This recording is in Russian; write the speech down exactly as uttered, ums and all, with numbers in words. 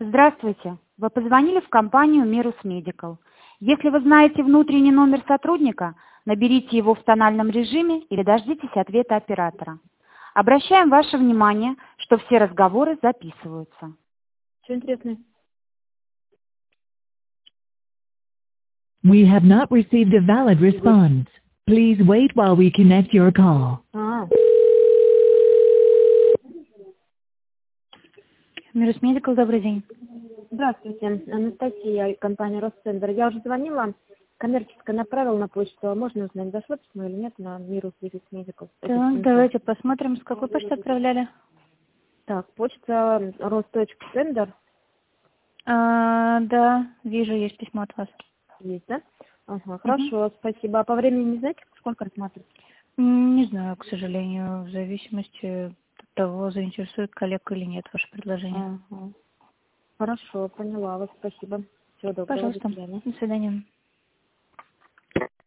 Здравствуйте. Вы позвонили в компанию Mirus Medical. Если вы знаете внутренний номер сотрудника, наберите его в тональном режиме или дождитесь ответа оператора. Обращаем ваше внимание, что все разговоры записываются. Что интересно? We have not received a valid response. Please wait while we connect your call. А, Mirus Medical, добрый день. здравствуйте, Анастасия, компания Росцентр. Я уже звонила, коммерческое направила на почту. А можно узнать, дошло письмо или нет на Mirus Medical? Так, давайте посмотрим, с какой почты отправляли. Так, почта Росточка.Центр. А, да, вижу, есть письмо от вас. Есть, да? Ага, хорошо, спасибо. А по времени не знаете, сколько рассматривать? М, Не знаю, к сожалению, в зависимости от того, заинтересует коллег или нет ваше предложение. Ага. Хорошо, поняла вас, спасибо. Всего доброго, до Пожалуйста, свидания. до свидания.